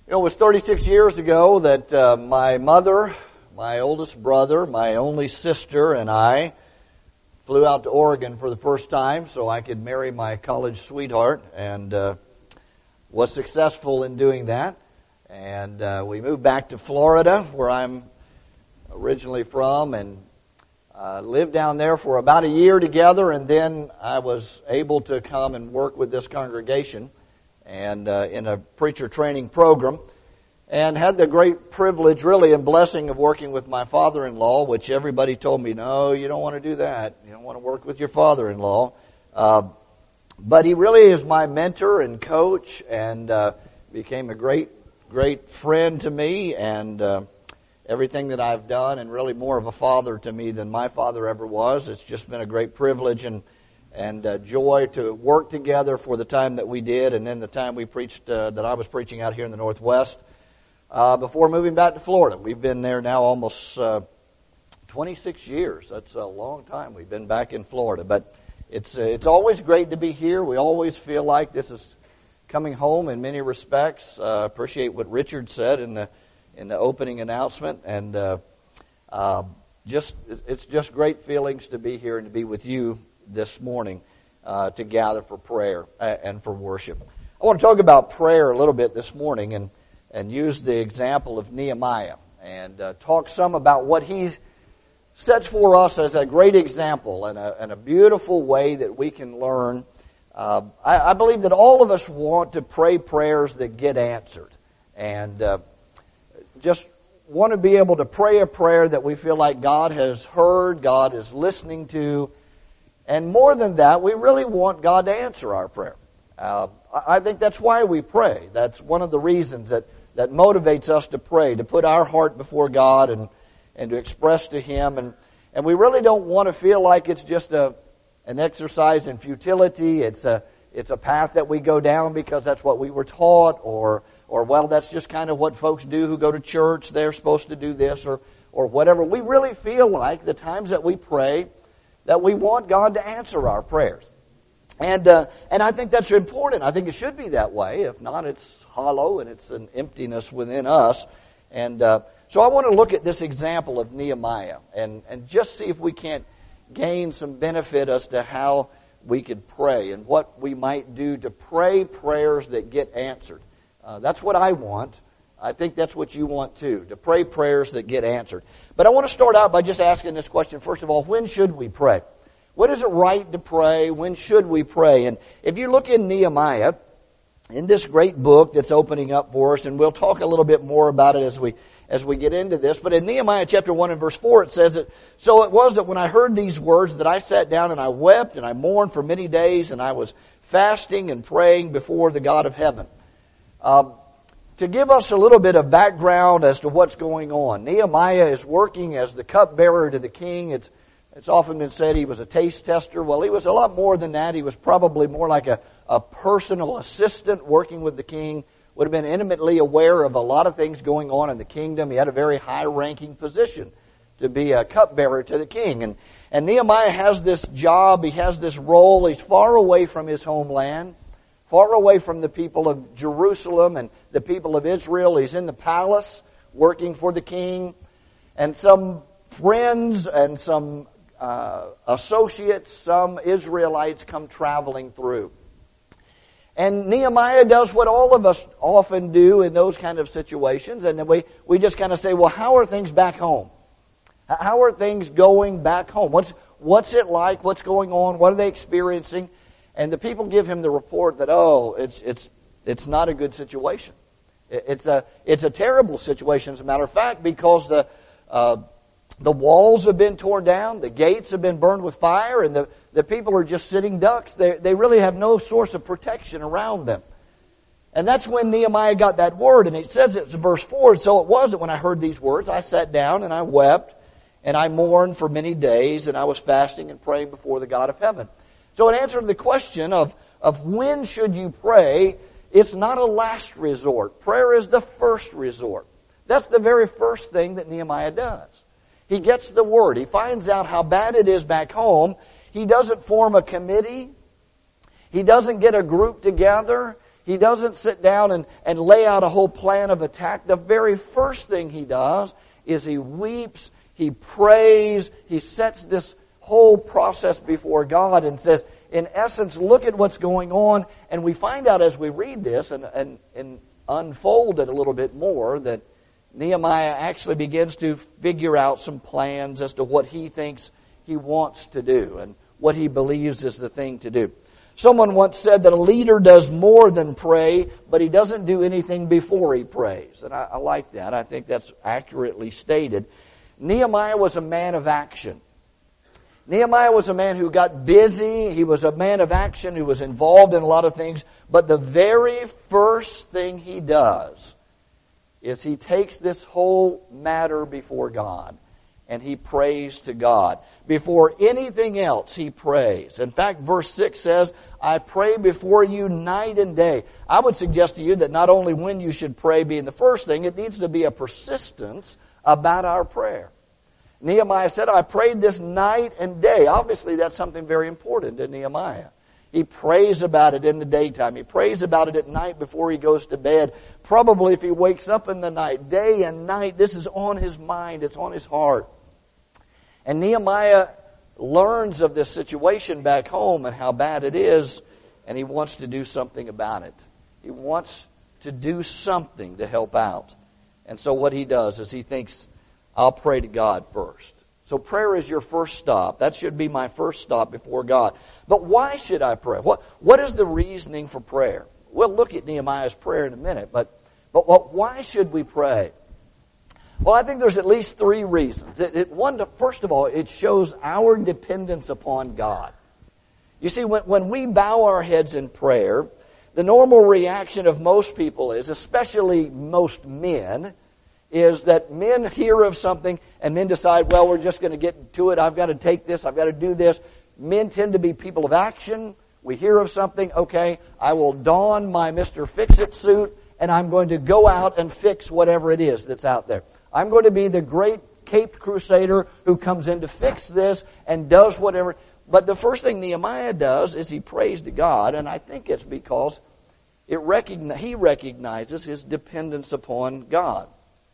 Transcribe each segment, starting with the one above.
You know, it was 36 years ago that my mother, my oldest brother, my only sister, and I flew out to Oregon for the first time so I could marry my college sweetheart, and was successful in doing that. And we moved back to Florida, where I'm originally from, and lived down there for about a year together, and then I was able to come and work with this congregation and in a preacher training program, and had the great privilege, really, and blessing of working with my father-in-law, which everybody told me, no, you don't want to do that. You don't want to work with your father-in-law. But he really is my mentor and coach, and became a great friend to me, and everything that I've done, and really more of a father to me than my father ever was. It's just been a great privilege and joy to work together for the time that we did, and then the time we preached, that I was preaching out here in the Northwest, before moving back to Florida. We've been there now almost 26 years. That's a long time we've been back in Florida, but it's always great to be here. We always feel like this is coming home in many respects. Appreciate what Richard said in the opening announcement, and it's just great feelings to be here and to be with you this morning, to gather for prayer and for worship. I want to talk about prayer a little bit this morning, and use the example of Nehemiah, and talk some about what he sets for us as a great example and a beautiful way that we can learn. I believe that all of us want to pray prayers that get answered, and just want to be able to pray a prayer that we feel like God has heard, God is listening to, and more than that, we really want God to answer our prayer. I think that's why we pray. That's one of the reasons that motivates us to pray, to put our heart before God and to express to Him. And we really don't want to feel like it's just an exercise in futility. It's a path that we go down because that's what we were taught, or well, that's just kind of what folks do who go to church. They're supposed to do this or whatever. We really feel like the times that we pray that we want God to answer our prayers. And I think that's important. I think it should be that way. If not, it's hollow and it's an emptiness within us. And so I want to look at this example of Nehemiah and just see if we can't gain some benefit as to how we could pray and what we might do to pray prayers that get answered. That's what I want. I think that's what you want too, to pray prayers that get answered. But I want to start out by just asking this question. First of all, when should we pray? When is it right to pray? When should we pray? And if you look in Nehemiah, in this great book that's opening up for us, and we'll talk a little bit more about it as we get into this, but in Nehemiah chapter 1 and verse 4 it says that, so it was that when I heard these words that I sat down and I wept and I mourned for many days, and I was fasting and praying before the God of heaven. To give us a little bit of background as to what's going on, Nehemiah is working as the cupbearer to the king. It's often been said he was a taste tester. Well, he was a lot more than that. He was probably more like a personal assistant working with the king, would have been intimately aware of a lot of things going on in the kingdom. He had a very high-ranking position to be a cupbearer to the king. And Nehemiah has this job, he has this role. He's far away from his homeland, far away from the people of Jerusalem and the people of Israel. He's in the palace working for the king. And some friends and some associates, some Israelites come traveling through. And Nehemiah does what all of us often do in those kind of situations. And then we just kind of say, well, how are things back home? How are things going back home? What's it like? What's going on? What are they experiencing? And the people give him the report that, it's not a good situation. It's a terrible situation, as a matter of fact, because the walls have been torn down, the gates have been burned with fire, and the people are just sitting ducks. They really have no source of protection around them. And that's when Nehemiah got that word, and it says it's verse 4, so it was that when I heard these words, I sat down and I wept, and I mourned for many days, and I was fasting and praying before the God of heaven. So in answer to the question of when should you pray, it's not a last resort. Prayer is the first resort. That's the very first thing that Nehemiah does. He gets the word. He finds out how bad it is back home. He doesn't form a committee. He doesn't get a group together. He doesn't sit down and lay out a whole plan of attack. The very first thing he does is he weeps, he prays, he sets this whole process before God and says, in essence, look at what's going on. And we find out as we read this and unfold it a little bit more that Nehemiah actually begins to figure out some plans as to what he thinks he wants to do and what he believes is the thing to do. Someone once said that a leader does more than pray, but he doesn't do anything before he prays. And I like that. I think that's accurately stated. Nehemiah was a man of action. Nehemiah was a man who got busy. He was a man of action who was involved in a lot of things. But the very first thing he does is he takes this whole matter before God. And he prays to God. Before anything else, he prays. In fact, verse 6 says, I pray before you night and day. I would suggest to you that not only when you should pray being the first thing, it needs to be a persistence about our prayer. Nehemiah said, I prayed this night and day. Obviously, that's something very important to Nehemiah. He prays about it in the daytime. He prays about it at night before he goes to bed. Probably if he wakes up in the night, day and night, this is on his mind. It's on his heart. And Nehemiah learns of this situation back home and how bad it is, and he wants to do something about it. He wants to do something to help out. And so what he does is he thinks, I'll pray to God first. So prayer is your first stop. That should be my first stop before God. But why should I pray? What is the reasoning for prayer? We'll look at Nehemiah's prayer in a minute, but why should we pray? Well, I think there's at least three reasons. First of all, it shows our dependence upon God. You see, when we bow our heads in prayer, the normal reaction of most people is, especially most men, is that men hear of something and men decide, well, we're just going to get to it. I've got to take this. I've got to do this. Men tend to be people of action. We hear of something. Okay, I will don my Mr. Fix-It suit and I'm going to go out and fix whatever it is that's out there. I'm going to be the great caped crusader who comes in to fix this and does whatever. But the first thing Nehemiah does is he prays to God, and I think it's because he recognizes his dependence upon God.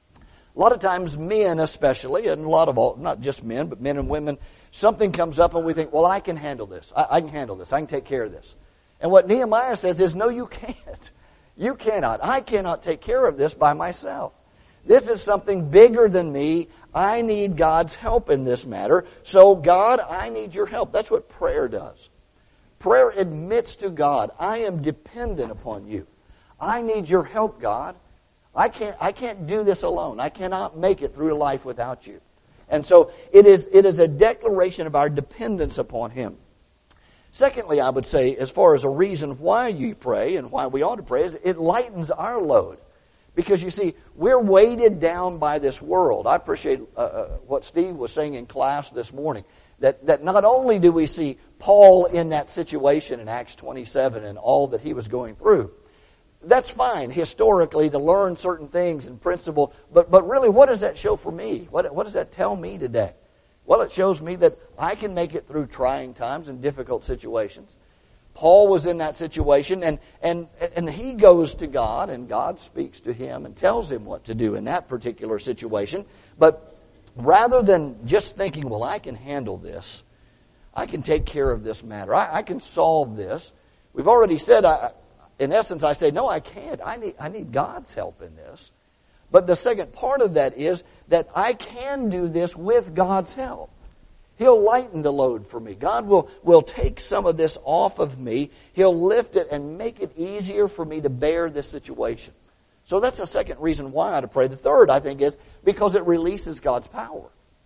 A lot of times men especially, and not just men, but men and women, something comes up and we think, well, I can handle this. I can handle this. I can take care of this. And what Nehemiah says is, no, you can't. You cannot. I cannot take care of this by myself. This is something bigger than me. I need God's help in this matter. So God, I need your help. That's what prayer does. Prayer admits to God, I am dependent upon you. I need your help, God. I can't do this alone. I cannot make it through life without you. And so it is a declaration of our dependence upon Him. Secondly, I would say, as far as a reason why you pray and why we ought to pray, is it lightens our load. Because you see, we're weighted down by this world. I appreciate what Steve was saying in class this morning. That not only do we see Paul in that situation in Acts 27 and all that he was going through, that's fine historically to learn certain things and principle, but really what does that show for me? What does that tell me today? Well, it shows me that I can make it through trying times and difficult situations. Paul was in that situation and he goes to God and God speaks to him and tells him what to do in that particular situation. But rather than just thinking, well, I can handle this, I can take care of this matter, I can solve this. We've already said, in essence, I say, no, I can't. I need God's help in this. But the second part of that is that I can do this with God's help. He'll lighten the load for me. God will take some of this off of me. He'll lift it and make it easier for me to bear this situation. So that's the second reason why I ought to pray. The third, I think, is because it releases God's power.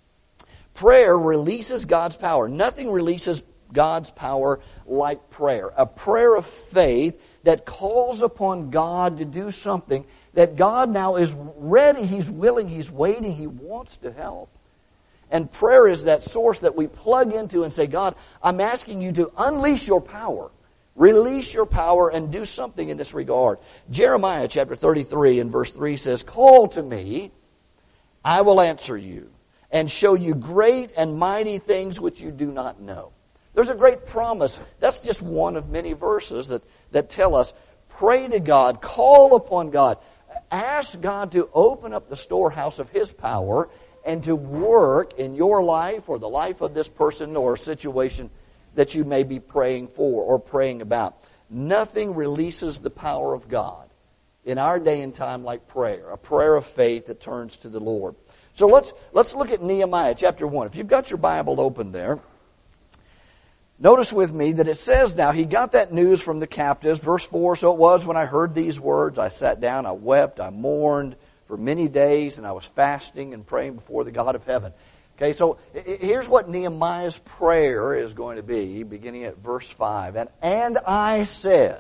Prayer releases God's power. Nothing releases God's power like prayer. A prayer of faith that calls upon God to do something that God now is ready, He's willing, He's waiting, He wants to help. And prayer is that source that we plug into and say, God, I'm asking you to unleash your power. Release your power and do something in this regard. Jeremiah chapter 33 and verse 3 says, call to me, I will answer you, and show you great and mighty things which you do not know. There's a great promise. That's just one of many verses that tell us Pray to God. Call upon God. Ask God to open up the storehouse of His power and to work in your life or the life of this person or situation that you may be praying for or praying about. Nothing releases the power of God in our day and time like prayer, a prayer of faith that turns to the Lord. So let's look at Nehemiah chapter 1. If you've got your Bible open there, notice with me that it says now, he got that news from the captives. Verse 4, so it was when I heard these words, I sat down, I wept, I mourned for many days, and I was fasting and praying before the God of heaven. Okay, so here's what Nehemiah's prayer is going to be, beginning at verse 5. And I said,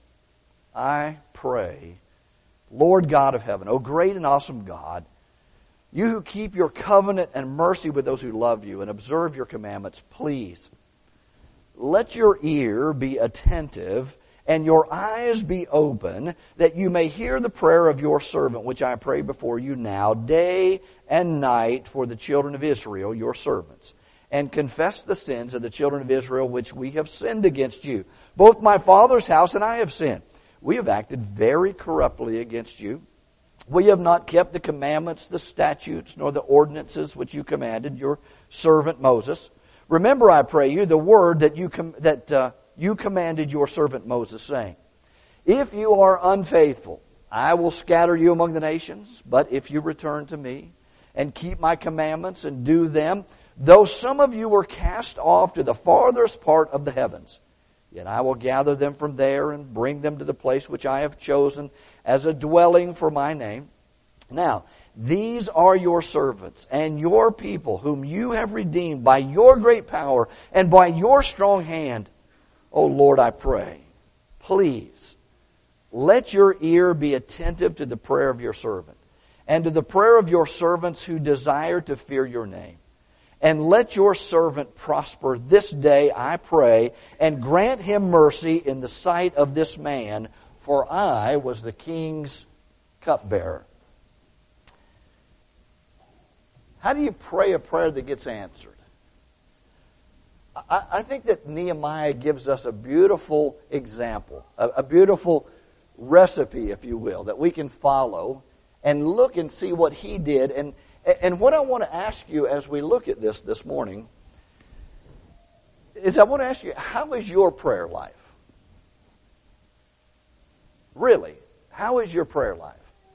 I pray, Lord God of heaven, O great and awesome God, you who keep your covenant and mercy with those who love you and observe your commandments, please, let your ear be attentive and your eyes be open, that you may hear the prayer of your servant, which I pray before you now, day and night, for the children of Israel, your servants, and confess the sins of the children of Israel which we have sinned against you. Both my father's house and I have sinned. We have acted very corruptly against you. We have not kept the commandments, the statutes, nor the ordinances which you commanded your servant Moses. Remember, I pray you, the word that you commanded your servant Moses, saying, if you are unfaithful, I will scatter you among the nations. But if you return to me and keep my commandments and do them, though some of you were cast off to the farthest part of the heavens, yet I will gather them from there and bring them to the place which I have chosen as a dwelling for my name. Now, these are your servants and your people whom you have redeemed by your great power and by your strong hand. O Lord, I pray, please, let your ear be attentive to the prayer of your servant and to the prayer of your servants who desire to fear your name. And let your servant prosper this day, I pray, and grant him mercy in the sight of this man, for I was the king's cupbearer. How do you pray a prayer that gets answered? I think that Nehemiah gives us a beautiful example, a beautiful recipe, if you will, that we can follow and look and see what he did. And what I want to ask you as we look at this morning is I want to ask you, how is your prayer life? Really, how is your prayer life?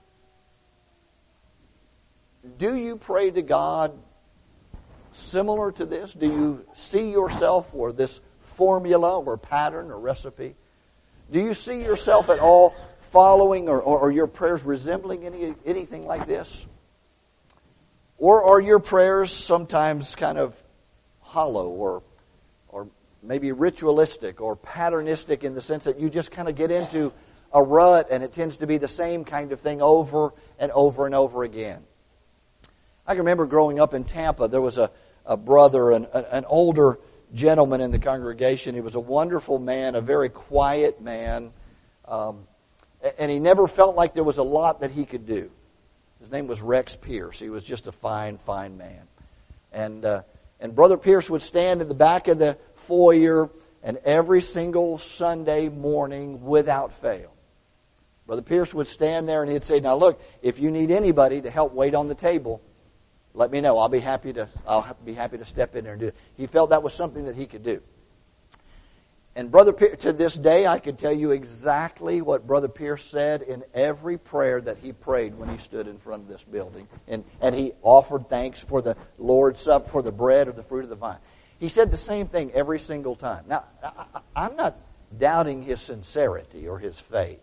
Do you pray to God similar to this? Do you see yourself or this formula or pattern or recipe? Do you see yourself at all following or your prayers resembling anything like this? Or are your prayers sometimes kind of hollow or maybe ritualistic or patternistic in the sense that you just kind of get into a rut and it tends to be the same kind of thing over and over and over again? I can remember growing up in Tampa, there was a brother, an older gentleman in the congregation. He was a wonderful man, a very quiet man, and he never felt like there was a lot that he could do. His name was Rex Pierce. He was just a fine, fine man. And Brother Pierce would stand in the back of the foyer, and every single Sunday morning, without fail, Brother Pierce would stand there and he'd say, now look, if you need anybody to help wait on the table, let me know. I'll be happy to step in there and do it. He felt that was something that he could do. And Brother Pierce, to this day, I can tell you exactly what Brother Pierce said in every prayer that he prayed when he stood in front of this building. And he offered thanks for the Lord's Supper, for the bread or the fruit of the vine. He said the same thing every single time. Now, I'm not doubting his sincerity or his faith.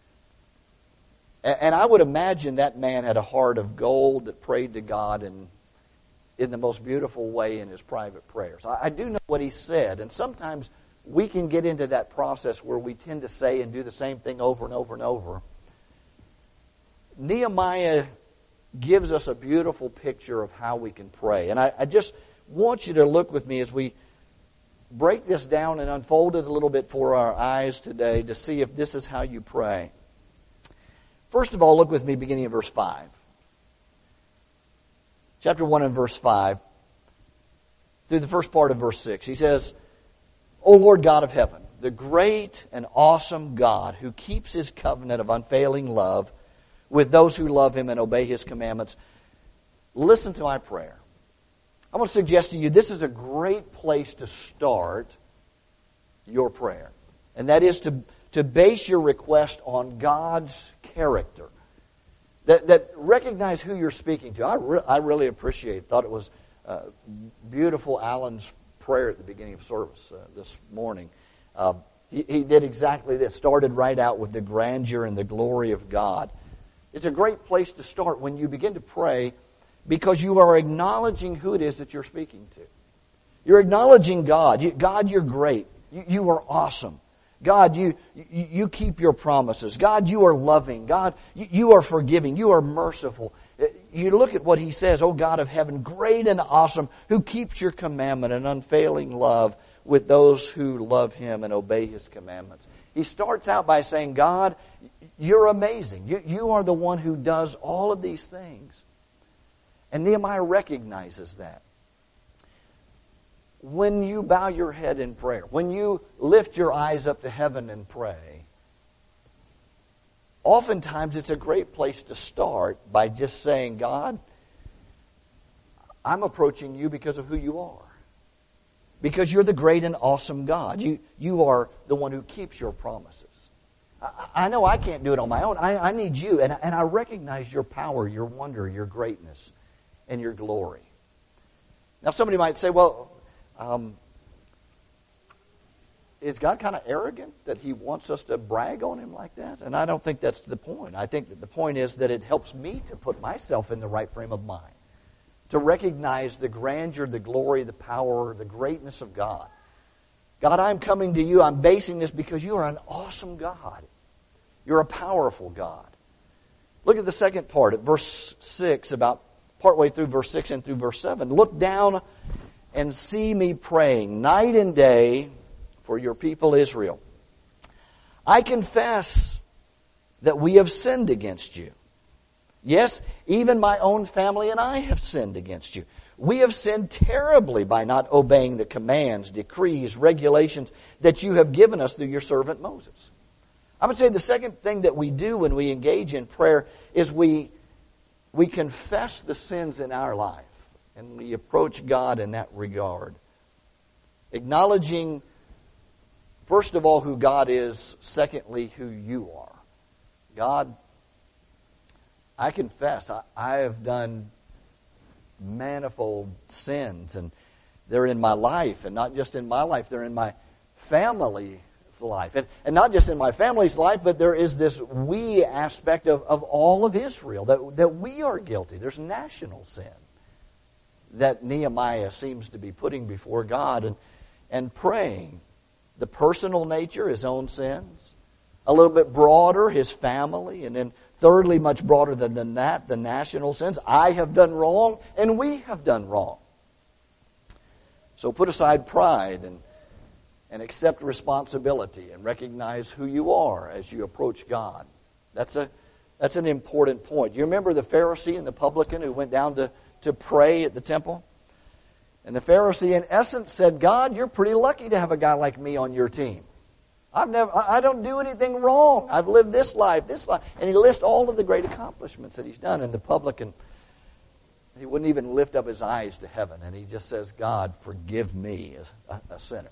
And I would imagine that man had a heart of gold that prayed to God in the most beautiful way in his private prayers. I do know what he said, and sometimes we can get into that process where we tend to say and do the same thing over and over and over. Nehemiah gives us a beautiful picture of how we can pray. And I just want you to look with me as we break this down and unfold it a little bit for our eyes today to see if this is how you pray. First of all, look with me beginning in verse 5. Chapter 1 and verse 5. Through the first part of verse 6. He says, O Lord God of heaven. the great and awesome God who keeps His covenant of unfailing love with those who love Him and obey His commandments, listen to my prayer. I want to suggest to you this is a great place to start your prayer. And that is to base your request on God's character. That recognize who you're speaking to. I really thought it was beautiful, Alan's prayer at the beginning of service this morning. He did exactly this. Started right out with the grandeur and the glory of God. It's a great place to start when you begin to pray because you are acknowledging who it is that you're speaking to. You're acknowledging God. God, you're great. You are awesome. God, you keep your promises. God, you are loving. God, you are forgiving. You are merciful. You look at what He says, O God of heaven, great and awesome, who keeps your commandment and unfailing love with those who love Him and obey His commandments. He starts out by saying, God, you're amazing. You are the one who does all of these things. And Nehemiah recognizes that. When you bow your head in prayer, when you lift your eyes up to heaven and pray, oftentimes it's a great place to start by just saying, God, I'm approaching you because of who you are. Because you're the great and awesome God. You are the one who keeps your promises. I know I can't do it on my own. I need you. And I recognize your power, your wonder, your greatness, and your glory. Now somebody might say, well, is God kind of arrogant that He wants us to brag on Him like that? And I don't think that's the point. I think that the point is that it helps me to put myself in the right frame of mind. To recognize the grandeur, the glory, the power, the greatness of God. God, I'm coming to you. I'm basing this because you are an awesome God. You're a powerful God. Look at the second part at verse 6, about partway through verse 6 and through verse 7. Look down and see me praying night and day for your people Israel. I confess that we have sinned against you. Yes, even my own family and I have sinned against you. We have sinned terribly by not obeying the commands, decrees, regulations that you have given us through your servant Moses. I would say the second thing that we do when we engage in prayer is we confess the sins in our life. And we approach God in that regard. Acknowledging, first of all, who God is. Secondly, who you are. God, I confess I have done manifold sins. And they're in my life. And not just in my life, they're in my family's life. And not just in my family's life, but there is this we aspect of all of Israel. That we are guilty. There's national sin that Nehemiah seems to be putting before God and praying. The personal nature, his own sins. A little bit broader, his family. And then thirdly, much broader than that, the national sins. I have done wrong and we have done wrong. So put aside pride and accept responsibility and recognize who you are as you approach God. That's an important point. You remember the Pharisee and the publican who went down to pray at the temple? And the Pharisee in essence said, God, you're pretty lucky to have a guy like me on your team. I don't do anything wrong. I've lived this life. And he lists all of the great accomplishments that he's done. And the publican, he wouldn't even lift up his eyes to heaven. And he just says, God, forgive me, a sinner.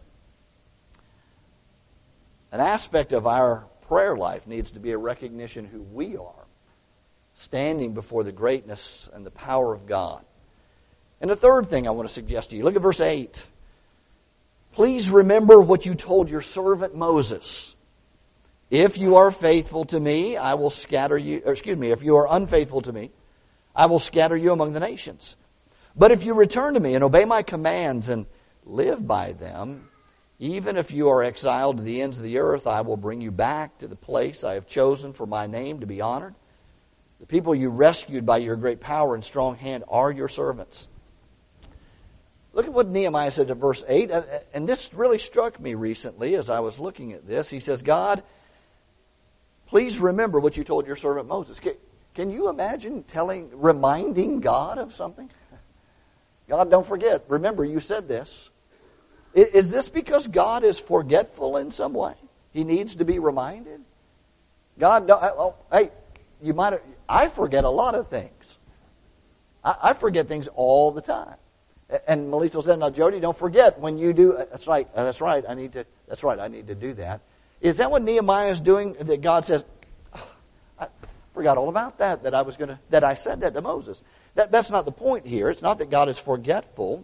An aspect of our prayer life needs to be a recognition who we are, standing before the greatness and the power of God. And the third thing I want to suggest to you, look at verse 8. Please remember what you told your servant Moses. If you are faithful to me, I will scatter you, if you are unfaithful to me, I will scatter you among the nations. But if you return to me and obey my commands and live by them, even if you are exiled to the ends of the earth, I will bring you back to the place I have chosen for my name to be honored. The people you rescued by your great power and strong hand are your servants. Look at what Nehemiah said in verse 8. And this really struck me recently as I was looking at this. He says, God, please remember what you told your servant Moses. Can you imagine reminding God of something? God, don't forget. Remember, you said this. Is this because God is forgetful in some way? He needs to be reminded? God, hey, I forget a lot of things. I forget things all the time. And Melissa said, "Now, Jody, don't forget when you do." That's right. I need to do that. Is that what Nehemiah is doing? That God says, oh, "I forgot all about that. That I said that to Moses." That's not the point here. It's not that God is forgetful.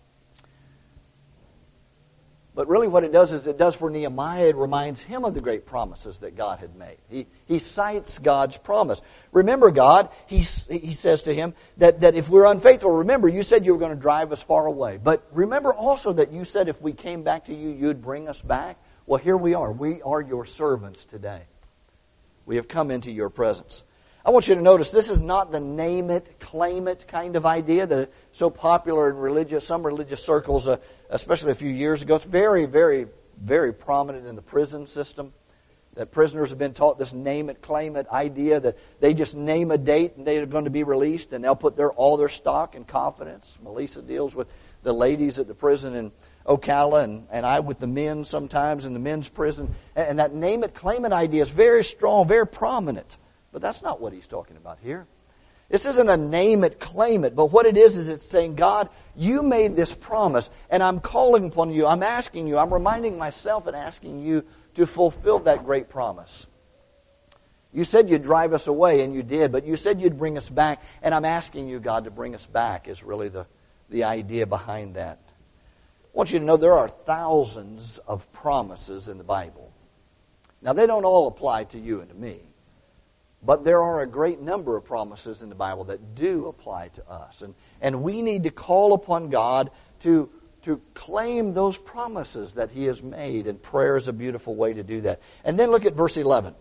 But really what it does is it does for Nehemiah, it reminds him of the great promises that God had made. He cites God's promise. Remember, God, he says to him that if we're unfaithful, remember, you said you were going to drive us far away. But remember also that you said if we came back to you, you'd bring us back. Well, here we are. We are your servants today. We have come into your presence. I want you to notice this is not the name it, claim it kind of idea that is so popular in some religious circles, especially a few years ago. It's very, very, very prominent in the prison system. That prisoners have been taught this name it, claim it idea that they just name a date and they're going to be released and they'll put all their stock and confidence. Melissa deals with the ladies at the prison in Ocala and I with the men sometimes in the men's prison. And that name it, claim it idea is very strong, very prominent. But that's not what he's talking about here. This isn't a name it, claim it. But what it is it's saying, God, you made this promise, and I'm calling upon you. I'm asking you. I'm reminding myself and asking you to fulfill that great promise. You said you'd drive us away, and you did. But you said you'd bring us back, and I'm asking you, God, to bring us back is really the idea behind that. I want you to know there are thousands of promises in the Bible. Now, they don't all apply to you and to me. But there are a great number of promises in the Bible that do apply to us. And we need to call upon God to claim those promises that He has made. And prayer is a beautiful way to do that. And then look at verse 11.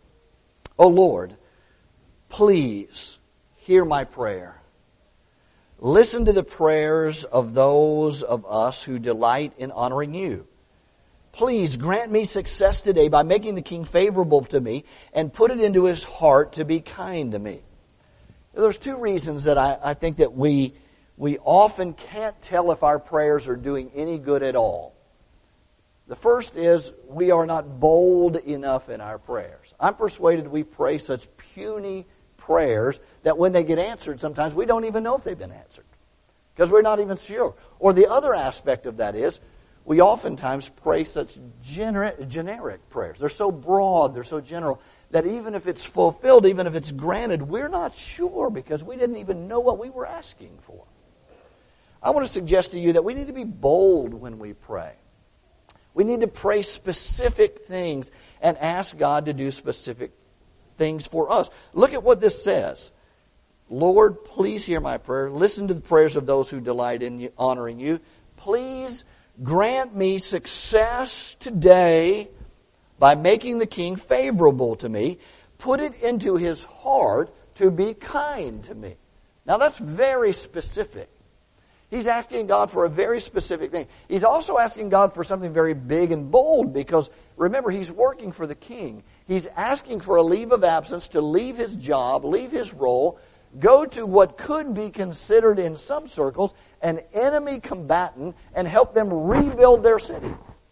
O Lord, please hear my prayer. Listen to the prayers of those of us who delight in honoring you. Please grant me success today by making the king favorable to me and put it into his heart to be kind to me. There's two reasons that I think that we often can't tell if our prayers are doing any good at all. The first is we are not bold enough in our prayers. I'm persuaded we pray such puny prayers that when they get answered, sometimes we don't even know if they've been answered because we're not even sure. Or the other aspect of that is we oftentimes pray such generic prayers. They're so broad, they're so general, that even if it's fulfilled, even if it's granted, we're not sure because we didn't even know what we were asking for. I want to suggest to you that we need to be bold when we pray. We need to pray specific things and ask God to do specific things for us. Look at what this says. Lord, please hear my prayer. Listen to the prayers of those who delight in honoring you. Please grant me success today by making the king favorable to me. Put it into his heart to be kind to me. Now that's very specific. He's asking God for a very specific thing. He's also asking God for something very big and bold because, remember, he's working for the king. He's asking for a leave of absence to leave his job, leave his role, go to what could be considered in some circles an enemy combatant and help them rebuild their city.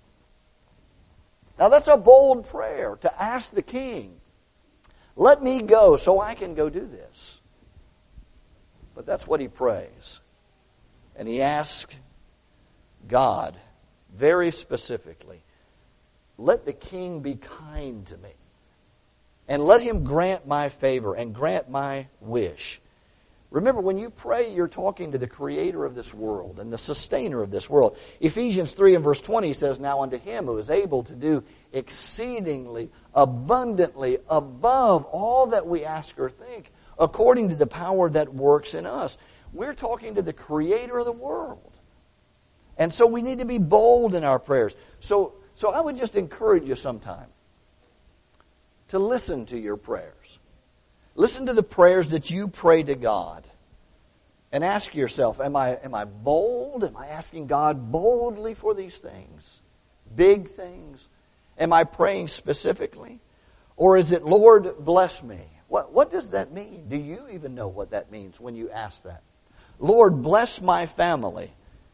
Now that's a bold prayer to ask the king, let me go so I can go do this. But that's what he prays. And he asks God very specifically, let the king be kind to me. And let him grant my favor and grant my wish. Remember, when you pray, you're talking to the creator of this world and the sustainer of this world. Ephesians 3 and verse 20 says, now unto him who is able to do exceedingly, abundantly, above all that we ask or think, according to the power that works in us. We're talking to the creator of the world. And so we need to be bold in our prayers. So I would just encourage you sometime to listen to your prayers. Listen to the prayers that you pray to God. And ask yourself, am I bold? Am I asking God boldly for these things? Big things? Am I praying specifically? Or is it, Lord, bless me? What does that mean? Do you even know what that means when you ask that? Lord, bless my family.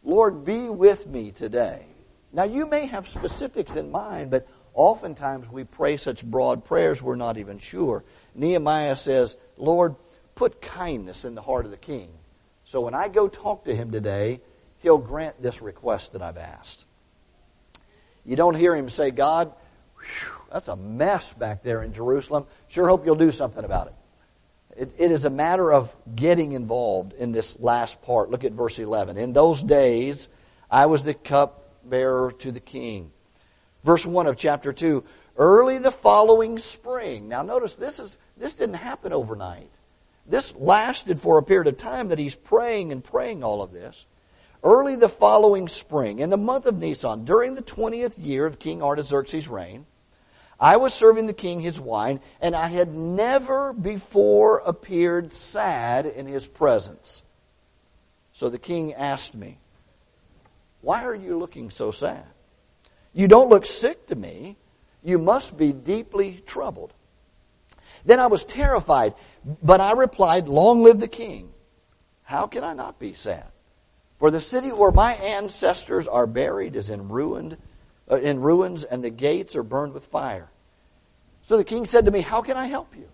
Lord, be with me today. Now, you may have specifics in mind, but oftentimes we pray such broad prayers we're not even sure. Nehemiah says, Lord, put kindness in the heart of the king. So when I go talk to him today, he'll grant this request that I've asked. You don't hear him say, God, that's a mess back there in Jerusalem. Sure hope you'll do something about it. It is a matter of getting involved in this last part. Look at verse 11. In those days, I was the cupbearer to the king. Verse 1 of chapter 2, early the following spring. Now notice, this didn't happen overnight. This lasted for a period of time that he's praying and praying all of this. Early the following spring, in the month of Nisan, during the 20th year of King Artaxerxes' reign, I was serving the king his wine, and I had never before appeared sad in his presence. So the king asked me, why are you looking so sad? You don't look sick to me. You must be deeply troubled. Then I was terrified, but I replied, long live the king. How can I not be sad? For the city where my ancestors are buried is in ruins, and the gates are burned with fire. So the king said to me, how can I help you?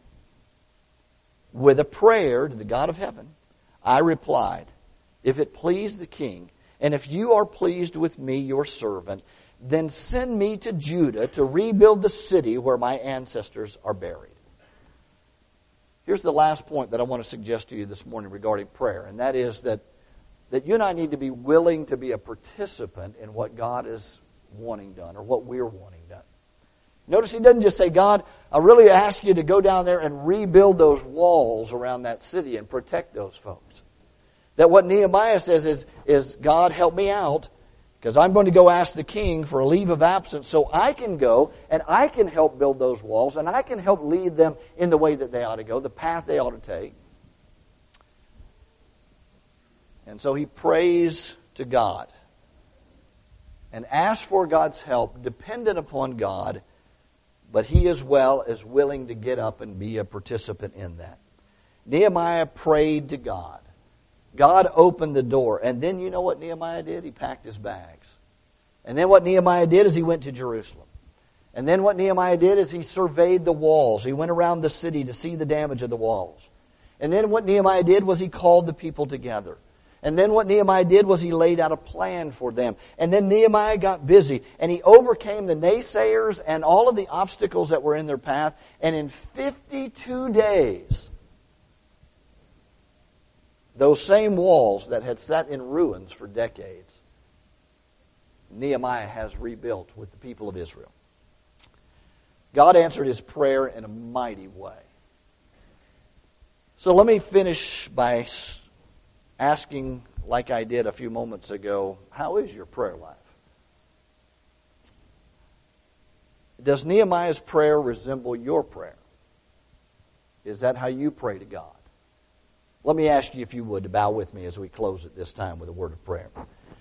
With a prayer to the God of heaven, I replied, if it please the king, and if you are pleased with me, your servant, then send me to Judah to rebuild the city where my ancestors are buried. Here's the last point that I want to suggest to you this morning regarding prayer, and that is that you and I need to be willing to be a participant in what God is wanting done, or what we're wanting done. Notice he doesn't just say, God, I really ask you to go down there and rebuild those walls around that city and protect those folks. That what Nehemiah says is God, help me out, because I'm going to go ask the king for a leave of absence so I can go and I can help build those walls and I can help lead them in the way that they ought to go, the path they ought to take. And so he prays to God and asks for God's help, dependent upon God, but he as well is willing to get up and be a participant in that. Nehemiah prayed to God. God opened the door. And then you know what Nehemiah did? He packed his bags. And then what Nehemiah did is he went to Jerusalem. And then what Nehemiah did is he surveyed the walls. He went around the city to see the damage of the walls. And then what Nehemiah did was he called the people together. And then what Nehemiah did was he laid out a plan for them. And then Nehemiah got busy and he overcame the naysayers and all of the obstacles that were in their path. And in 52 days, those same walls that had sat in ruins for decades, Nehemiah has rebuilt with the people of Israel. God answered his prayer in a mighty way. So let me finish by asking, like I did a few moments ago, how is your prayer life? Does Nehemiah's prayer resemble your prayer? Is that how you pray to God? Let me ask you, if you would, to bow with me as we close at this time with a word of prayer.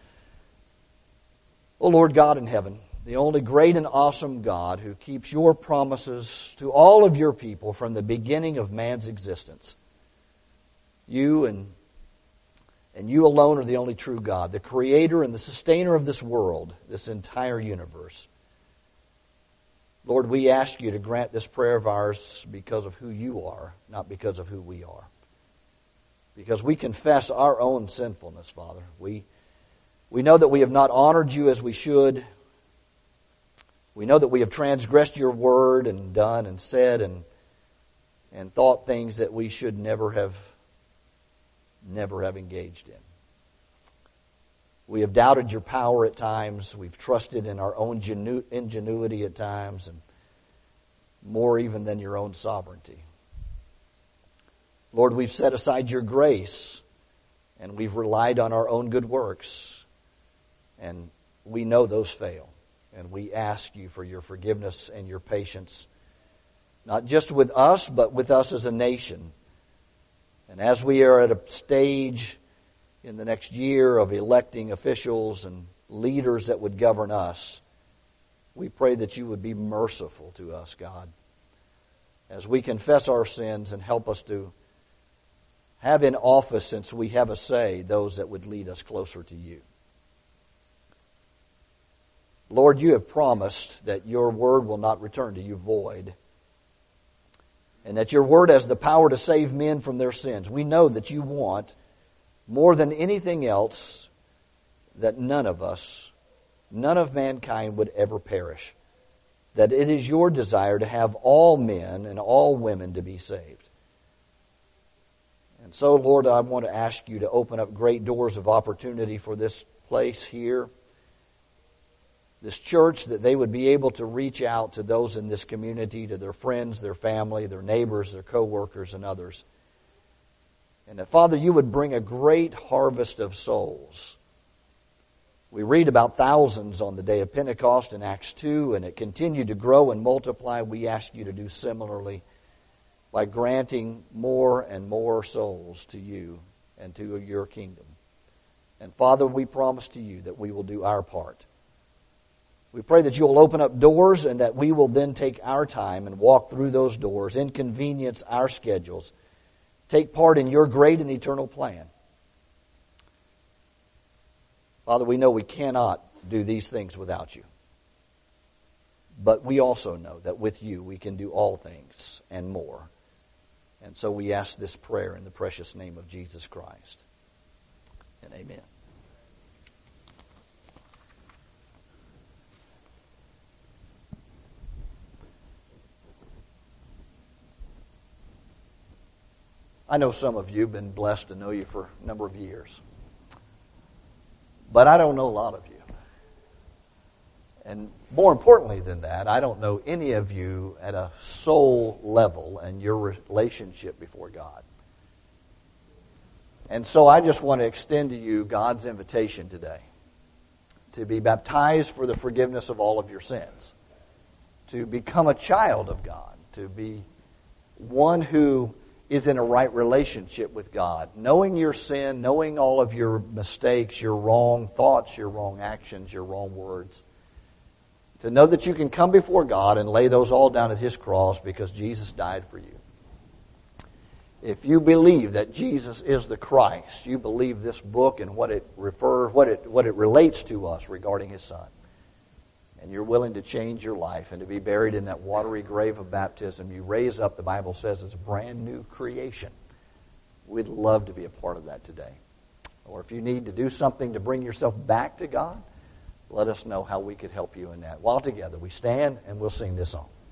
O Lord God in heaven, the only great and awesome God who keeps your promises to all of your people from the beginning of man's existence. You and you alone are the only true God, the creator and the sustainer of this world, this entire universe. Lord, we ask you to grant this prayer of ours because of who you are, not because of who we are. Because we confess our own sinfulness, Father. We know that we have not honored you as we should. We know that we have transgressed your word and done and said and thought things that we should never have engaged in. We have doubted your power at times. We've trusted in our own ingenuity at times, and more even than your own sovereignty. Lord, we've set aside your grace, and we've relied on our own good works, and we know those fail. And we ask you for your forgiveness and your patience, not just with us, but with us as a nation. And as we are at a stage in the next year of electing officials and leaders that would govern us, we pray that you would be merciful to us, God, as we confess our sins and help us to have in office, since we have a say, those that would lead us closer to you. Lord, you have promised that your word will not return to you void, and that your word has the power to save men from their sins. We know that you want, more than anything else, that none of mankind would ever perish. That it is your desire to have all men and all women to be saved. And so, Lord, I want to ask you to open up great doors of opportunity for this place here, this church, that they would be able to reach out to those in this community, to their friends, their family, their neighbors, their co-workers, and others. And that, Father, you would bring a great harvest of souls. We read about thousands on the day of Pentecost in Acts 2, and it continued to grow and multiply. We ask you to do similarly by granting more and more souls to you and to your kingdom. And Father, we promise to you that we will do our part. We pray that you will open up doors and that we will then take our time and walk through those doors, inconvenience our schedules, take part in your great and eternal plan. Father, we know we cannot do these things without you. But we also know that with you we can do all things and more. And so we ask this prayer in the precious name of Jesus Christ. And amen. I know some of you have been blessed to know you for a number of years. But I don't know a lot of you. And more importantly than that, I don't know any of you at a soul level and your relationship before God. And so I just want to extend to you God's invitation today to be baptized for the forgiveness of all of your sins, to become a child of God, to be one who is in a right relationship with God, knowing your sin, knowing all of your mistakes, your wrong thoughts, your wrong actions, your wrong words. To know that you can come before God and lay those all down at His cross because Jesus died for you. If you believe that Jesus is the Christ, you believe this book and what it relates to us regarding His Son, and you're willing to change your life and to be buried in that watery grave of baptism, you raise up, the Bible says, as a brand new creation. We'd love to be a part of that today. Or if you need to do something to bring yourself back to God, let us know how we could help you in that. While together we stand and we'll sing this song.